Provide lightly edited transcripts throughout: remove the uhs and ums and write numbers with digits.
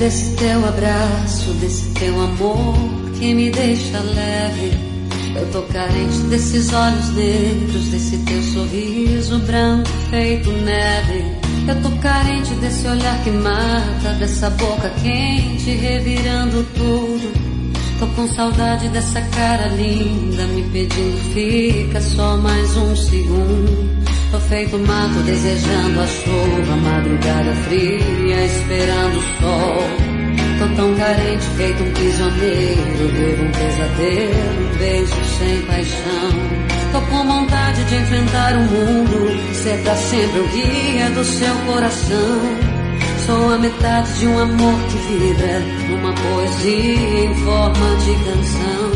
desse teu abraço, desse teu amor que me deixa leve. Eu tô carente desses olhos negros, desse teu sorriso branco feito neve. Eu tô carente desse olhar que mata, dessa boca quente revirando tudo. Tô com saudade dessa cara linda me pedindo fica só mais um segundo. Tô feito mato desejando a chuva, madrugada fria esperando o sol. Tô tão carente feito um prisioneiro, vivo um pesadelo, um beijo sem paixão. Tô com vontade de enfrentar o mundo, ser pra sempre o guia do seu coração. Sou a metade de um amor que vibra numa poesia em forma de canção.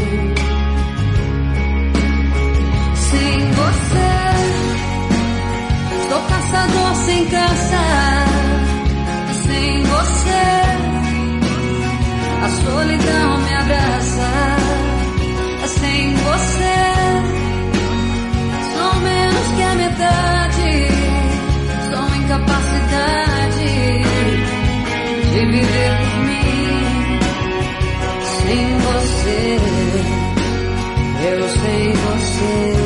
Sem você, sou caçador sem caça. Sem você, a solidão me abraça. Sem você, sou menos que a metade. Sou incapacidade de viver por mim. Sem você, eu sem você.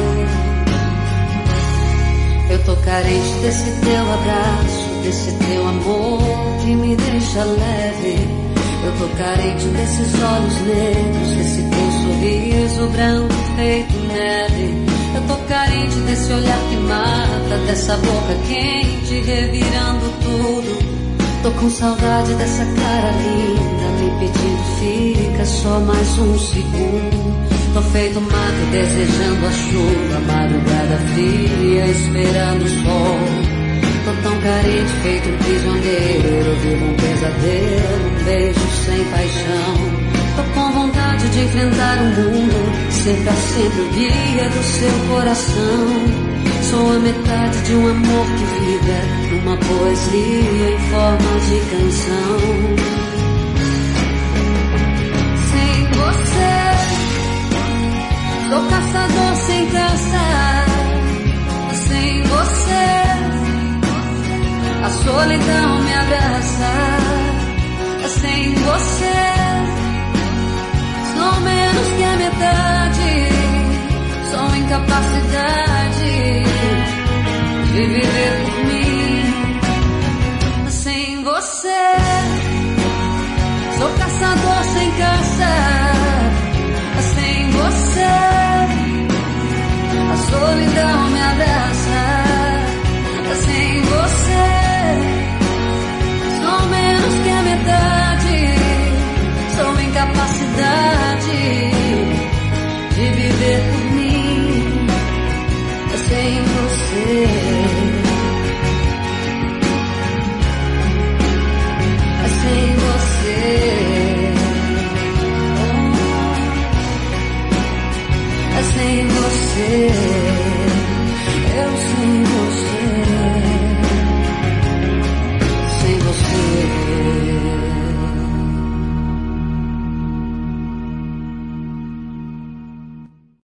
Eu tô carente desse teu abraço, desse teu amor que me deixa leve. Eu tô carente desses olhos negros, desse teu sorriso branco feito neve. Eu tô carente desse olhar que mata, dessa boca quente revirando tudo. Tô com saudade dessa cara linda me pedindo fica só mais um segundo. Tô feito mato desejando a chuva, madrugada fria esperando o sol. Tô tão carente feito um prisioneiro, vivo um pesadelo, um beijo sem paixão. Tô com vontade de enfrentar o mundo, ser pra sempre o guia do seu coração. Sou a metade de um amor que vibra numa poesia em forma de canção. Sem você, sou caçador sem caça. Sem você, a solidão me abraça. Sem você, sou menos que a metade. Sou incapacidade de viver por mim. Sem você, sou caçador sem caça. Sem você, a solidão me